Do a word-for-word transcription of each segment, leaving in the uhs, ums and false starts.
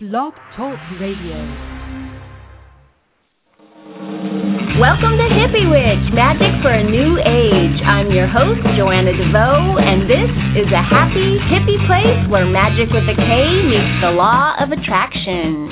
Blog Talk Radio. Welcome to Hippie Witch, Magic for a New Age. I'm your host, Joanna DeVoe, and this is a happy, hippie place where magic with a K meets the law of attraction.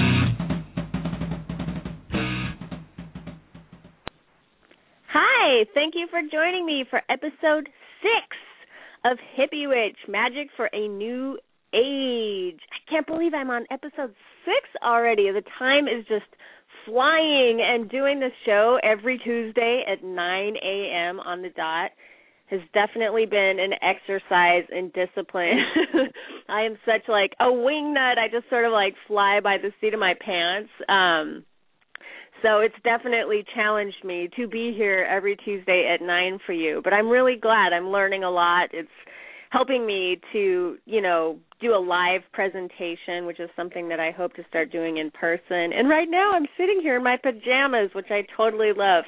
Hi, thank you for joining me for episode six of Hippie Witch, Magic for a New Age. I can't believe I'm on episode six already. The time is just flying, and doing this show every Tuesday at nine a.m. on the dot has definitely been an exercise in discipline. I am such like a wingnut. I just sort of like fly by the seat of my pants. Um, so it's definitely challenged me to be here every Tuesday at nine for you. But I'm really glad. I'm learning a lot. It's helping me to, you know, do a live presentation, which is something that I hope to start doing in person. And right now I'm sitting here in my pajamas, which I totally love.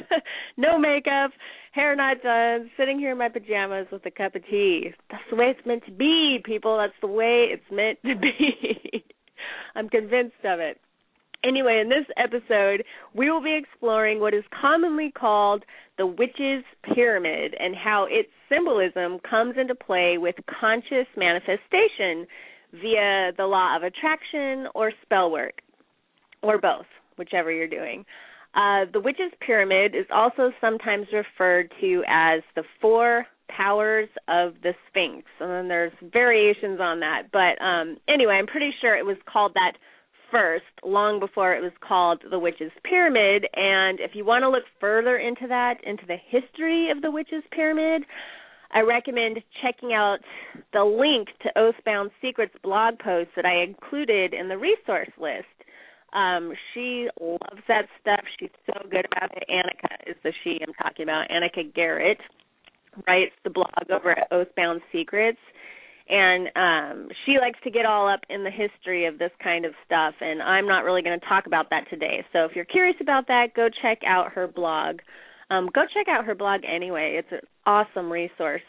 No makeup, hair not done, sitting here in my pajamas with a cup of tea. That's the way it's meant to be, people. That's the way it's meant to be. I'm convinced of it. Anyway, in this episode, we will be exploring what is commonly called the Witch's Pyramid and how its symbolism comes into play with conscious manifestation via the law of attraction or spell work, or both, whichever you're doing. Uh, the Witch's Pyramid is also sometimes referred to as the four powers of the Sphinx, and then there's variations on that. But um, anyway, I'm pretty sure it was called that first, long before it was called the Witch's Pyramid. And if you want to look further into that, into the history of the Witch's Pyramid, I recommend checking out the link to Oathbound Secrets blog post that I included in the resource list. Um, she loves that stuff. She's so good about it. Annika is the she I'm talking about. Annika Garrett writes the blog over at Oathbound Secrets. And um, she likes to get all up in the history of this kind of stuff, and I'm not really going to talk about that today. So if you're curious about that, go check out her blog. Um, go check out her blog anyway. It's an awesome resource.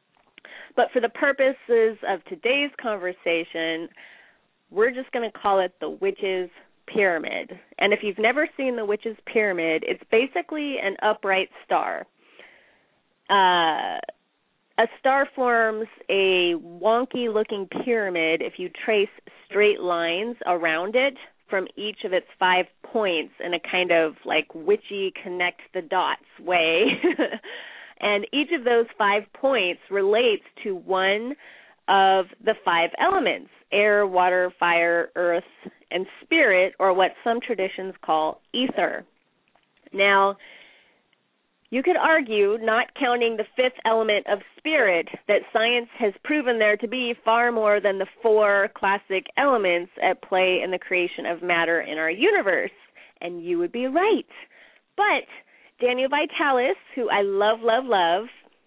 But for the purposes of today's conversation, we're just going to call it the Witch's Pyramid. And if you've never seen the Witch's Pyramid, it's basically an upright star. Uh A star forms a wonky-looking pyramid if you trace straight lines around it from each of its five points in a kind of like witchy connect-the-dots way. And each of those five points relates to one of the five elements, air, water, fire, earth, and spirit, or what some traditions call ether. Now, you could argue, not counting the fifth element of spirit, that science has proven there to be far more than the four classic elements at play in the creation of matter in our universe. And you would be right. But Daniel Vitalis, who I love, love, love,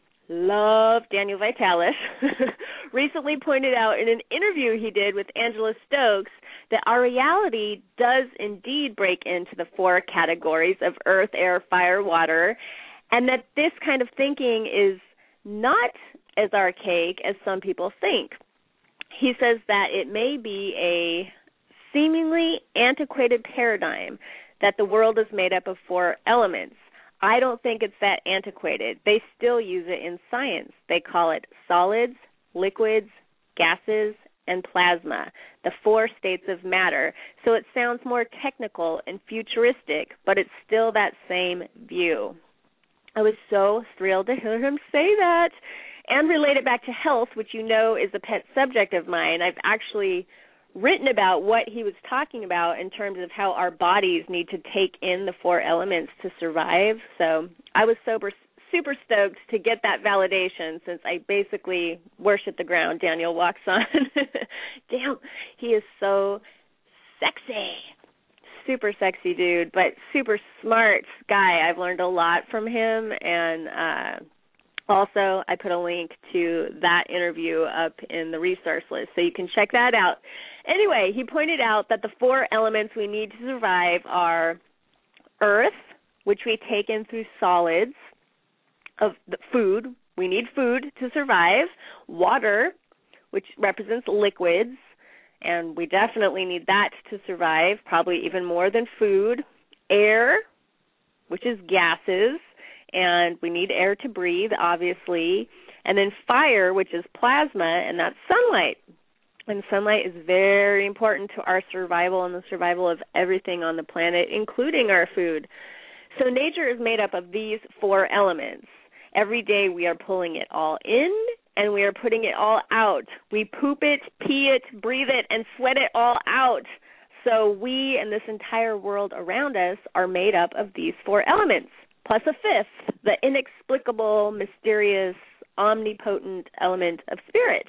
love Daniel Vitalis, recently pointed out in an interview he did with Angela Stokes that our reality does indeed break into the four categories of earth, air, fire, water, and that this kind of thinking is not as archaic as some people think. He says that it may be a seemingly antiquated paradigm that the world is made up of four elements. I don't think it's that antiquated. They still use it in science. They call it solids, liquids, gases, and plasma, the four states of matter. So it sounds more technical and futuristic, but it's still that same view. I was so thrilled to hear him say that and relate it back to health, which you know is a pet subject of mine. I've actually written about what he was talking about in terms of how our bodies need to take in the four elements to survive. So I was super, super stoked to get that validation since I basically worship the ground Daniel walks on. Damn, he is so sexy. Super sexy dude, but super smart guy. I've learned a lot from him, and uh, also I put a link to that interview up in the resource list, so you can check that out. Anyway, he pointed out that the four elements we need to survive are earth, which we take in through solids, of the food. We need food to survive. Water, which represents liquids, and we definitely need that to survive, probably even more than food. Air, which is gases, and we need air to breathe, obviously. And then fire, which is plasma, and that's sunlight. And sunlight is very important to our survival and the survival of everything on the planet, including our food. So nature is made up of these four elements. Every day we are pulling it all in, and we are putting it all out. We poop it, pee it, breathe it, and sweat it all out. So we and this entire world around us are made up of these four elements, plus a fifth, the inexplicable, mysterious, omnipotent element of spirit.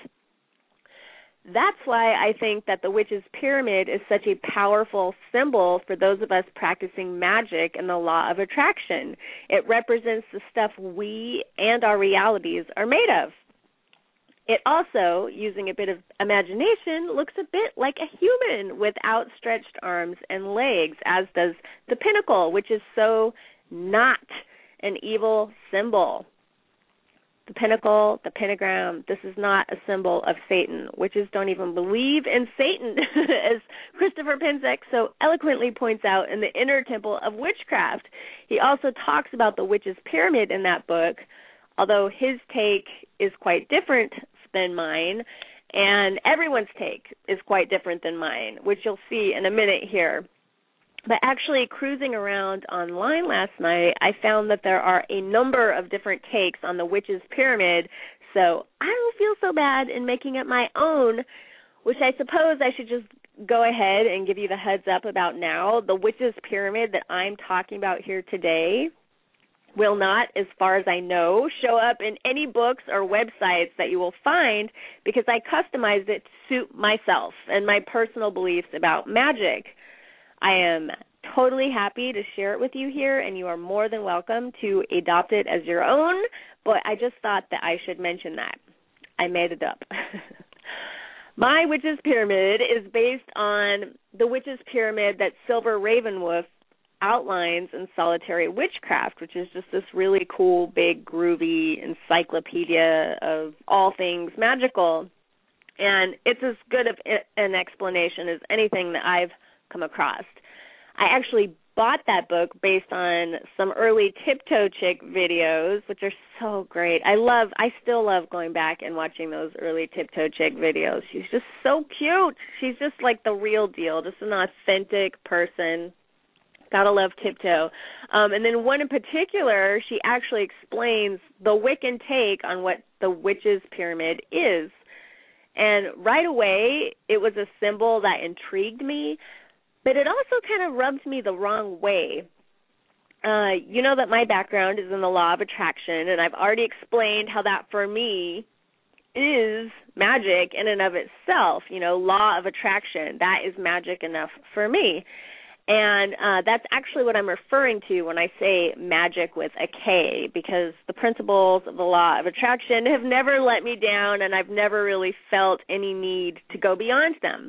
That's why I think that the witch's pyramid is such a powerful symbol for those of us practicing magic and the law of attraction. It represents the stuff we and our realities are made of. It also, using a bit of imagination, looks a bit like a human with outstretched arms and legs, as does the pinnacle, which is so not an evil symbol. The pinnacle, the pentagram, this is not a symbol of Satan. Witches don't even believe in Satan, as Christopher Penczak so eloquently points out in The Inner Temple of Witchcraft. He also talks about the witch's pyramid in that book, although his take is quite different than mine, and everyone's take is quite different than mine, which you'll see in a minute here. But actually, cruising around online last night, I found that there are a number of different takes on the witch's pyramid, so I don't feel so bad in making up my own, which I suppose I should just go ahead and give you the heads up about now. The witch's pyramid that I'm talking about here today will not, as far as I know, show up in any books or websites that you will find because I customized it to suit myself and my personal beliefs about magic. I am totally happy to share it with you here, and you are more than welcome to adopt it as your own, but I just thought that I should mention that. I made it up. My witch's pyramid is based on the witch's pyramid that Silver Ravenwolf outlines in Solitary Witchcraft, which is just this really cool, big, groovy encyclopedia of all things magical. And it's as good of an explanation as anything that I've come across. I actually bought that book based on some early Tiptoe Chick videos, which are so great. I love, I still love going back and watching those early Tiptoe Chick videos. She's just so cute. She's just like the real deal, just an authentic person. Gotta love Tiptoe. Um, and then one in particular, she actually explains the Wiccan take on what the witch's pyramid is. And right away, it was a symbol that intrigued me, but it also kind of rubbed me the wrong way. Uh, you know that my background is in the law of attraction, and I've already explained how that for me is magic in and of itself. You know, law of attraction, that is magic enough for me. And uh, that's actually what I'm referring to when I say magic with a K, because the principles of the law of attraction have never let me down, and I've never really felt any need to go beyond them.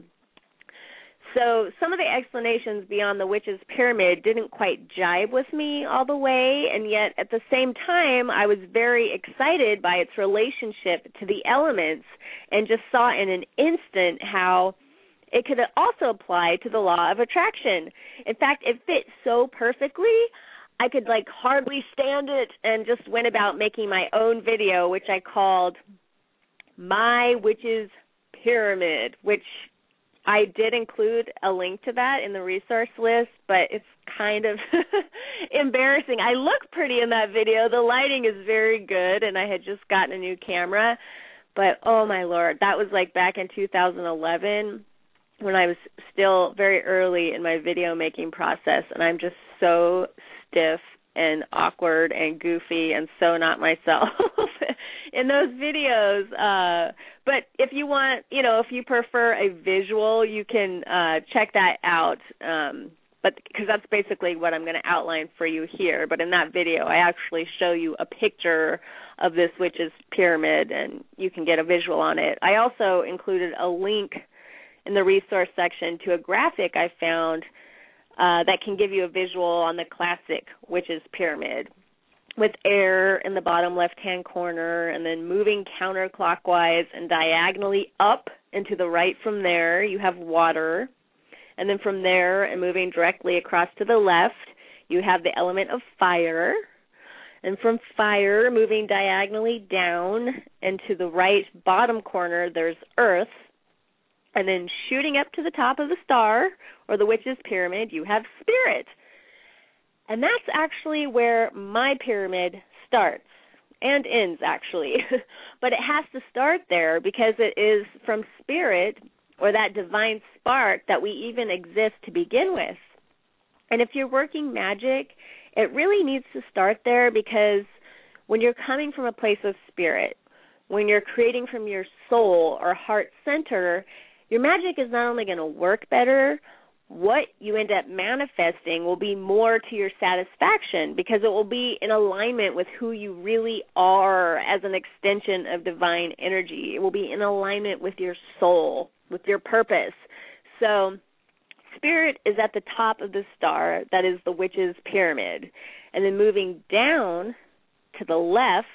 So some of the explanations beyond the witch's pyramid didn't quite jibe with me all the way, and yet at the same time I was very excited by its relationship to the elements and just saw in an instant how it could also apply to the law of attraction. In fact, it fit so perfectly, I could like hardly stand it and just went about making my own video, which I called My Witch's Pyramid, which I did include a link to that in the resource list, but it's kind of embarrassing. I look pretty in that video. The lighting is very good, and I had just gotten a new camera. But, oh, my Lord, that was like back in two thousand eleven when I was still very early in my video-making process, and I'm just so stiff and awkward and goofy and so not myself in those videos. Uh, but if you want, you know, if you prefer a visual, you can uh, check that out, um, but because that's basically what I'm going to outline for you here. But in that video, I actually show you a picture of this witch's pyramid, and you can get a visual on it. I also included a link in the resource section to a graphic I found Uh, that can give you a visual on the classic witch's pyramid. with air in the bottom left-hand corner, and then moving counterclockwise and diagonally up and to the right from there, you have water. And then from there and moving directly across to the left, you have the element of fire. And from fire, moving diagonally down and to the right bottom corner, there's earth. And then shooting up to the top of the star, or the witch's pyramid, you have spirit. And that's actually where my pyramid starts and ends, actually. But it has to start there because it is from spirit, or that divine spark, that we even exist to begin with. And if you're working magic, it really needs to start there, because when you're coming from a place of spirit, when you're creating from your soul or heart center, your magic is not only going to work better, what you end up manifesting will be more to your satisfaction, because it will be in alignment with who you really are as an extension of divine energy. It will be in alignment with your soul, with your purpose. So spirit is at the top of the star. That is the witch's pyramid. And then moving down to the left,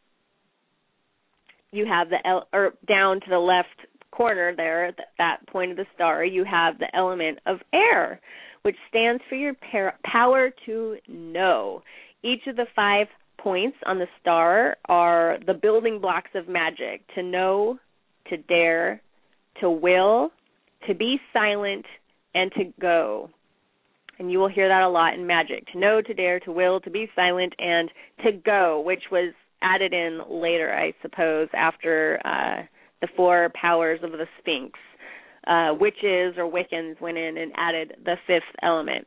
you have the, el- or down to the left corner there, at that point of the star, you have the element of air, which stands for your par- power to know. Each of the five points on the star are the building blocks of magic: to know, to dare, to will, to be silent, and to go. And you will hear that a lot in magic: to know, to dare, to will, to be silent, and to go, which was added in later, I suppose, after uh, the four powers of the Sphinx. Uh, witches or Wiccans went in and added the fifth element.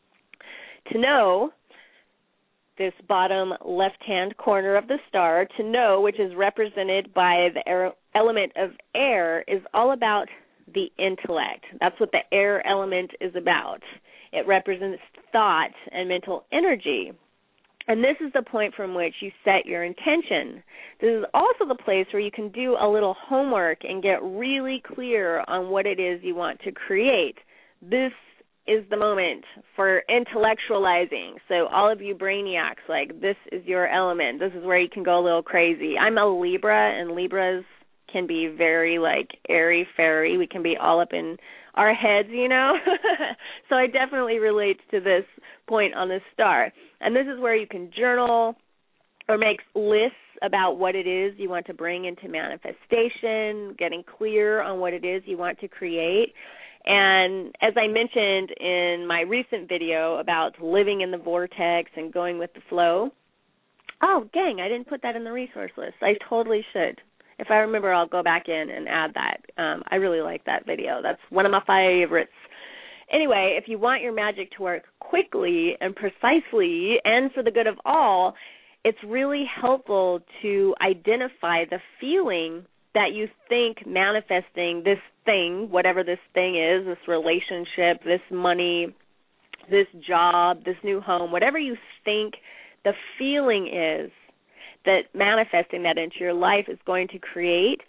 To know, this bottom left-hand corner of the star, to know, which is represented by the air, element of air, is all about the intellect. That's what the air element is about. It represents thought and mental energy. And this is the point from which you set your intention. This is also the place where you can do a little homework and get really clear on what it is you want to create. This is the moment for intellectualizing. So all of you brainiacs, like, this is your element. This is where you can go a little crazy. I'm a Libra, and Libras can be very, like, airy-fairy. We can be all up in our heads, you know. So I definitely relate to this point on the star. And this is where you can journal or make lists about what it is you want to bring into manifestation, getting clear on what it is you want to create. And as I mentioned in my recent video about living in the vortex and going with the flow, oh, dang, I didn't put that in the resource list. I totally should. If I remember, I'll go back in and add that. Um, I really like that video. That's one of my favorites. Anyway, if you want your magic to work quickly and precisely and for the good of all, it's really helpful to identify the feeling that you think manifesting this thing, whatever this thing is, this relationship, this money, this job, this new home, whatever you think the feeling is that manifesting that into your life is going to create,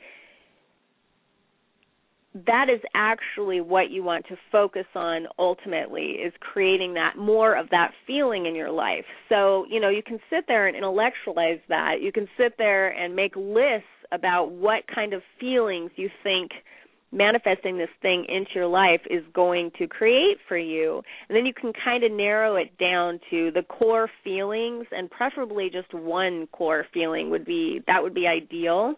that is actually what you want to focus on ultimately, is creating that, more of that feeling in your life. So, you know, you can sit there and intellectualize that. You can sit there and make lists about what kind of feelings you think manifesting this thing into your life is going to create for you. And then you can kind of narrow it down to the core feelings, and preferably just one core feeling would be, that would be ideal.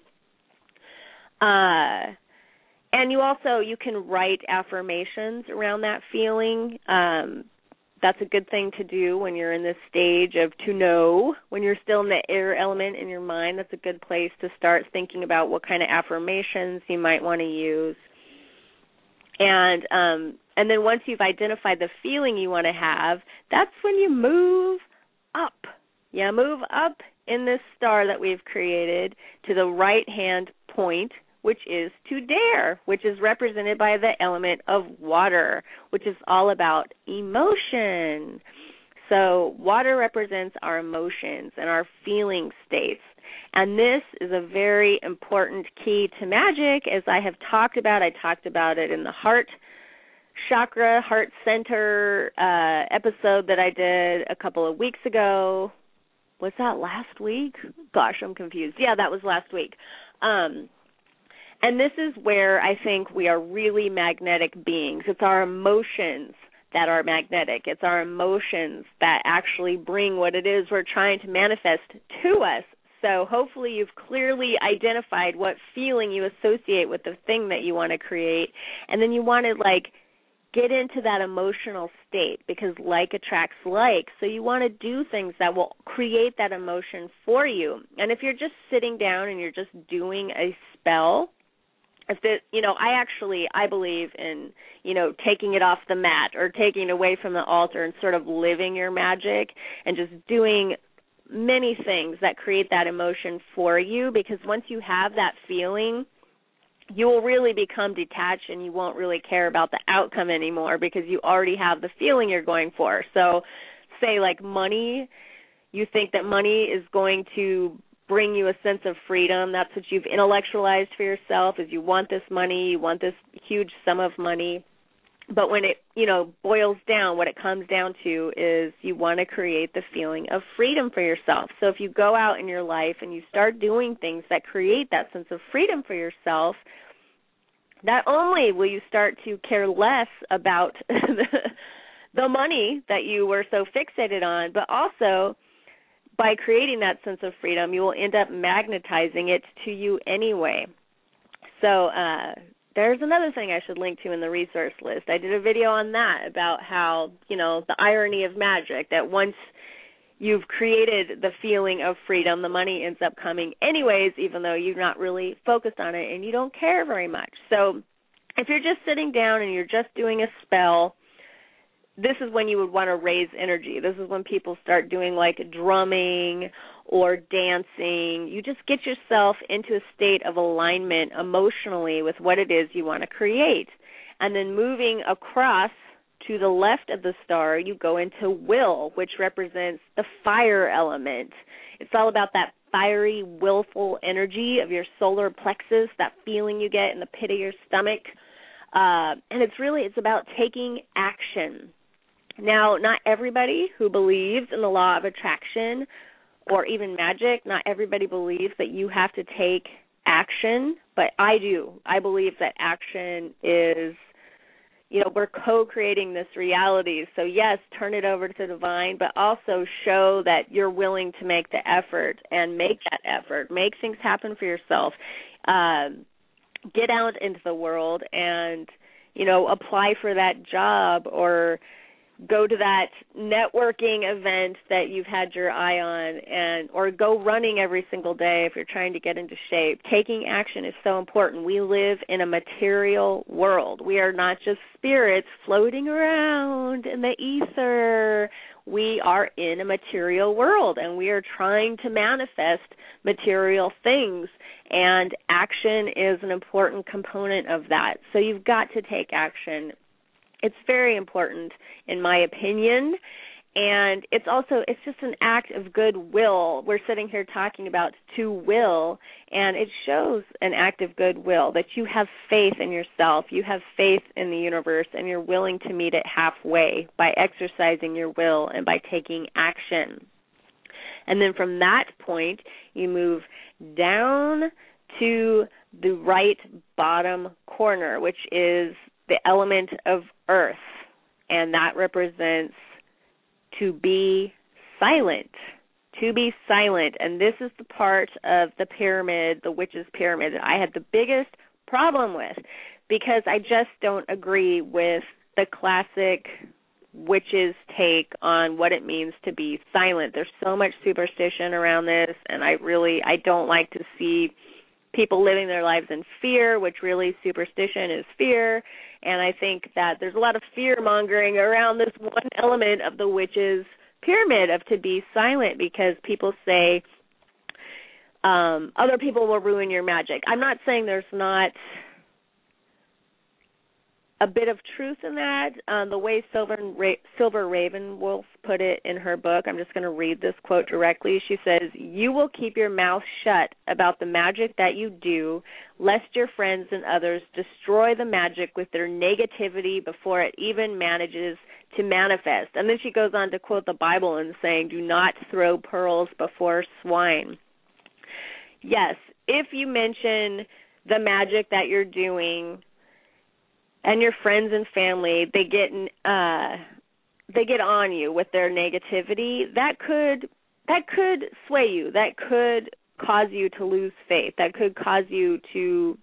Uh, and you also, you can write affirmations around that feeling. Um, that's a good thing to do when you're in this stage of to know, when you're still in the air element in your mind. That's a good place to start thinking about what kind of affirmations you might want to use. And um, and then once you've identified the feeling you want to have, that's when you move up. Yeah, move up in this star that we've created to the right-hand point, which is to dare, which is represented by the element of water, which is all about emotion. So water represents our emotions and our feeling states. And this is a very important key to magic, as I have talked about. I talked about it in the heart chakra, heart center uh, episode that I did a couple of weeks ago. was that last week? Gosh, I'm confused. Yeah, that was last week. Um, and this is where I think we are really magnetic beings. It's our emotions that are magnetic. It's our emotions that actually bring what it is we're trying to manifest to us. So hopefully you've clearly identified what feeling you associate with the thing that you want to create, and then you want to, like, get into that emotional state, because like attracts like. So you want to do things that will create that emotion for you. And if you're just sitting down and you're just doing a spell, if the, you know, I actually, I believe in, you know, taking it off the mat or taking it away from the altar and sort of living your magic and just doing many things that create that emotion for you, because once you have that feeling, you will really become detached and you won't really care about the outcome anymore, because you already have the feeling you're going for. So say like money, you think that money is going to bring you a sense of freedom. That's what you've intellectualized for yourself, is you want this money, you want this huge sum of money. But when it, you know, boils down, what it comes down to is you want to create the feeling of freedom for yourself. So if you go out in your life and you start doing things that create that sense of freedom for yourself, not only will you start to care less about the, the money that you were so fixated on, but also by creating that sense of freedom, you will end up magnetizing it to you anyway. So uh, there's another thing I should link to in the resource list. I did a video on that, about how, you know, the irony of magic, that once you've created the feeling of freedom, the money ends up coming anyways, even though you're not really focused on it and you don't care very much. So if you're just sitting down and you're just doing a spell, this is when you would want to raise energy. This is when people start doing like drumming or dancing. You just get yourself into a state of alignment emotionally with what it is you want to create. And then moving across to the left of the star, you go into will, which represents the fire element. It's all about that fiery, willful energy of your solar plexus, that feeling you get in the pit of your stomach. Uh, and it's really, it's about taking action. Now, not everybody who believes in the law of attraction or even magic, not everybody believes that you have to take action, but I do. I believe that action is, you know, we're co-creating this reality. So, yes, turn it over to the divine, but also show that you're willing to make the effort and make that effort. Make things happen for yourself. Um, get out into the world and, you know, apply for that job, or go to that networking event that you've had your eye on, and or go running every single day if you're trying to get into shape. Taking action is so important. We live in a material world. We are not just spirits floating around in the ether. We are in a material world, and we are trying to manifest material things, and action is an important component of that. So you've got to take action. It's very important, in my opinion, and it's also, it's just an act of goodwill. We're sitting here talking about to will, and it shows an act of goodwill, that you have faith in yourself, you have faith in the universe, and you're willing to meet it halfway by exercising your will and by taking action. And then from that point, you move down to the right bottom corner, which is the element of earth, and that represents to be silent, to be silent. And this is the part of the pyramid, the witch's pyramid, that I had the biggest problem with, because I just don't agree with the classic witch's take on what it means to be silent. There's so much superstition around this, and I really, I don't like to see people living their lives in fear, which really superstition is fear. And I think that there's a lot of fear-mongering around this one element of the witch's pyramid of to be silent, because people say um, other people will ruin your magic. I'm not saying there's not a bit of truth in that. Um, the way Silver, Ra- Silver Ravenwolf put it in her book, I'm just going to read this quote directly. She says, "You will keep your mouth shut about the magic that you do, lest your friends and others destroy the magic with their negativity before it even manages to manifest. And then she goes on to quote the Bible and saying, do not throw pearls before swine. Yes, if you mention the magic that you're doing and your friends and family, they get uh, they get on you with their negativity, that could that could sway you. That could cause you to lose faith. That could cause you to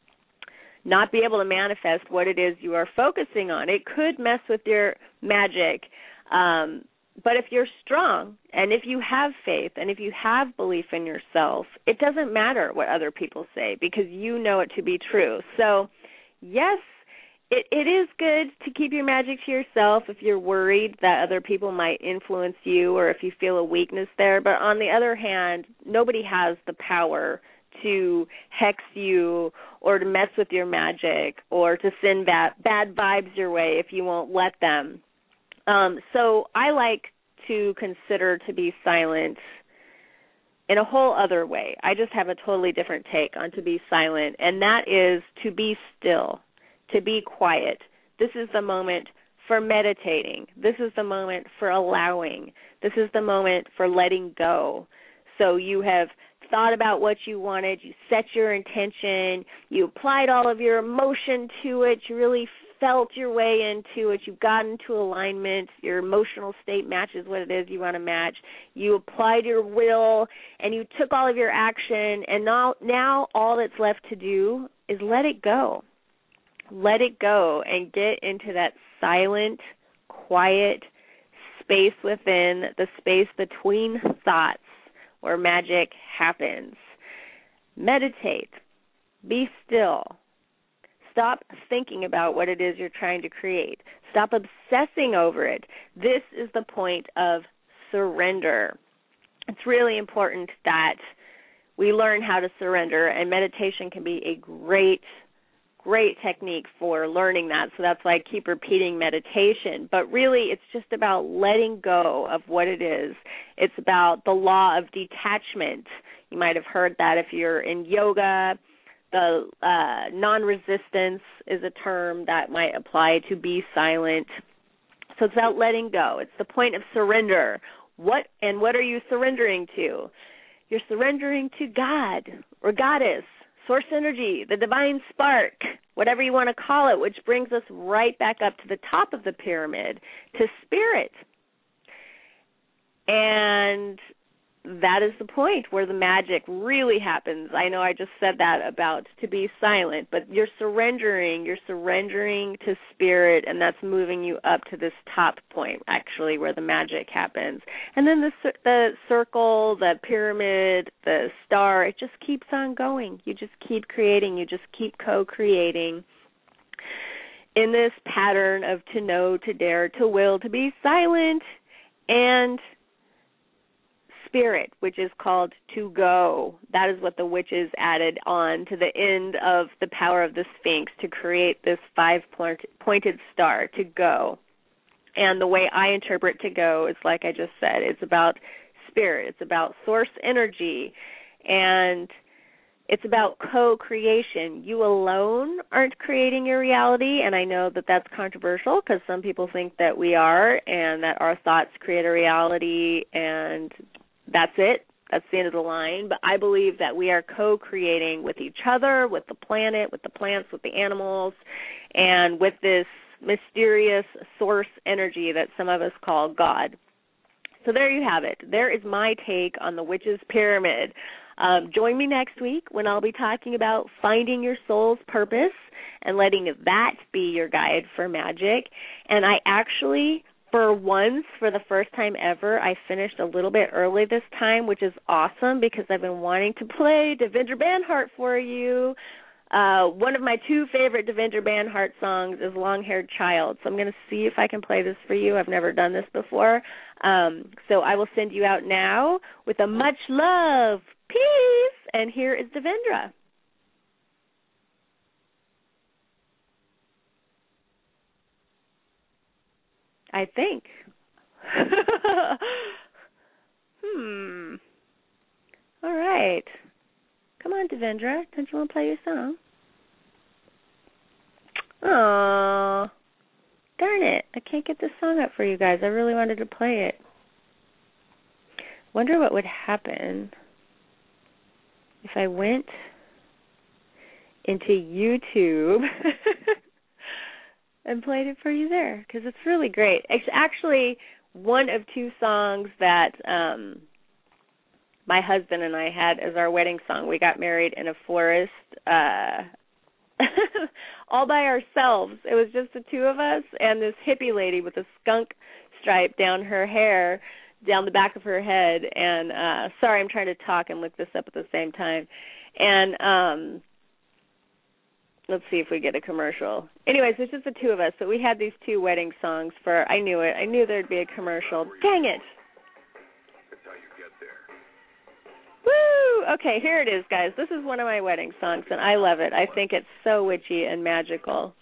not be able to manifest what it is you are focusing on. It could mess with your magic. Um, but if you're strong and if you have faith and if you have belief in yourself, it doesn't matter what other people say because you know it to be true. So, yes, it, it is good to keep your magic to yourself if you're worried that other people might influence you or if you feel a weakness there. But on the other hand, nobody has the power to hex you or to mess with your magic or to send bad, bad vibes your way if you won't let them. Um, so I like to consider to be silent in a whole other way. I just have a totally different take on to be silent, and that is to be still, to be quiet. This is the moment for meditating. This is the moment for allowing. This is the moment for letting go. So you have thought about what you wanted, you set your intention, you applied all of your emotion to it, you really felt your way into it, you've gotten into alignment, your emotional state matches what it is you want to match, you applied your will, and you took all of your action, and now, now all that's left to do is let it go. Let it go and get into that silent, quiet space within, the space between thoughts, where magic happens. Meditate. Be still. Stop thinking about what it is you're trying to create. Stop obsessing over it. This is the point of surrender. It's really important that we learn how to surrender, and meditation can be a great Great technique for learning that, so that's why I keep repeating meditation. But really, it's just about letting go of what it is. It's about the law of detachment. You might have heard that if you're in yoga. The uh, non-resistance is a term that might apply to be silent. So it's about letting go. It's the point of surrender. What and what are you surrendering to? You're surrendering to God or Goddess, Source energy, the divine spark, whatever you want to call it, which brings us right back up to the top of the pyramid, to spirit. And that is the point where the magic really happens. I know I just said that about to be silent, but you're surrendering, you're surrendering to spirit, and that's moving you up to this top point, actually, where the magic happens. And then the the circle, the pyramid, the star, it just keeps on going. You just keep creating, you just keep co-creating in this pattern of to know, to dare, to will, to be silent, and spirit, which is called to go. That is what the witches added on to the end of the power of the Sphinx to create this five-pointed star, to go. And the way I interpret to go is, like I just said, it's about spirit. It's about source energy. And it's about co-creation. You alone aren't creating your reality, and I know that that's controversial because some people think that we are and that our thoughts create a reality and that's it. That's the end of the line. But I believe that we are co-creating with each other, with the planet, with the plants, with the animals, and with this mysterious source energy that some of us call God. So there you have it. There is my take on the Witch's Pyramid. Um, join me next week when I'll be talking about finding your soul's purpose and letting that be your guide for magic. And I actually... For once, for the first time ever, I finished a little bit early this time, which is awesome because I've been wanting to play Devendra Banhart for you. Uh, one of my two favorite Devendra Banhart songs is Long-Haired Child, so I'm going to see if I can play this for you. I've never done this before. Um, so I will send you out now with a much love. Peace! And here is Devendra. I think. hmm. All right. Come on, Devendra. Don't you want to play your song? Aww. Darn it, I can't get this song up for you guys. I really wanted to play it. Wonder what would happen if I went into YouTube and played it for you there, because it's really great. It's actually one of two songs that um, my husband and I had as our wedding song. We got married in a forest uh, all by ourselves. It was just the two of us and this hippie lady with a skunk stripe down her hair, down the back of her head. And uh, sorry, I'm trying to talk and look this up at the same time. And um, let's see if we get a commercial. Anyways, it's just the two of us. So we had these two wedding songs for, I knew it. I knew there'd be a commercial. Dang it. That's how you get there. Woo! Okay, here it is, guys. This is one of my wedding songs, and I love it. I think it's so witchy and magical.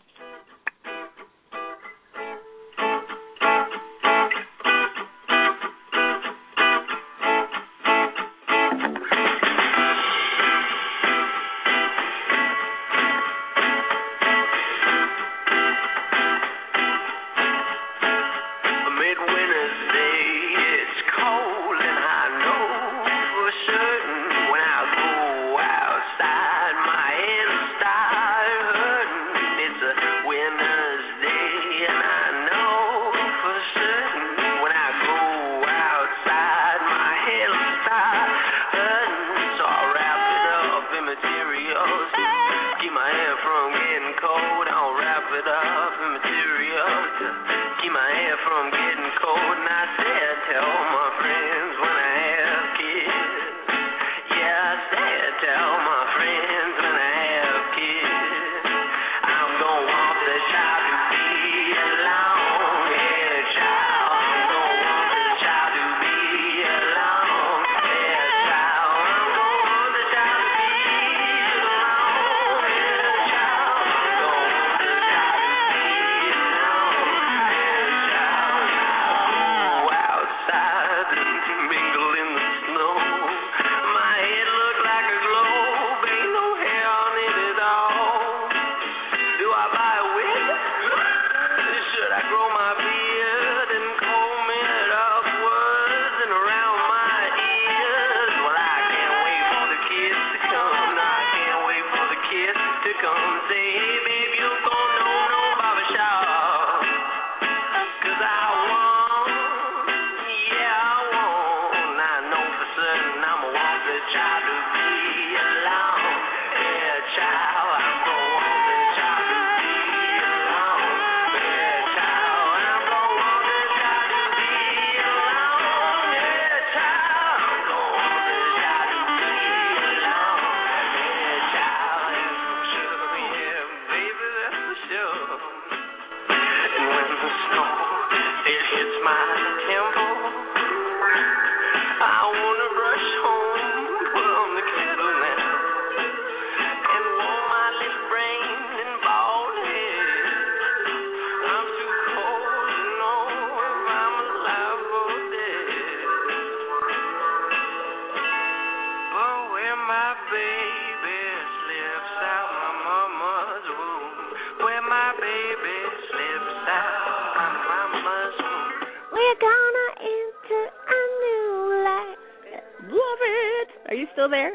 Are you still there?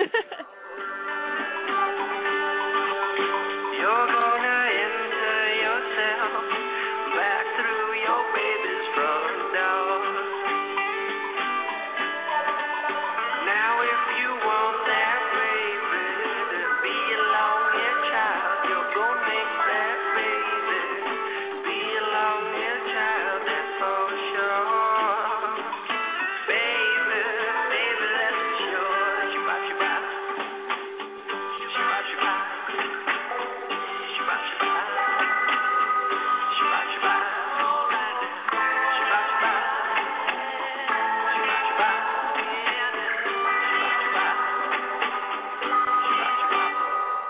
You're gonna enter yourself back through your baby's front door. Now if you want that baby to be along your child, you're gonna make that baby be along your child, that's for sure. Baby, baby, let's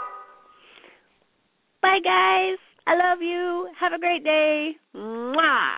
Bye, guys. I love you. Have a great day. Mwah.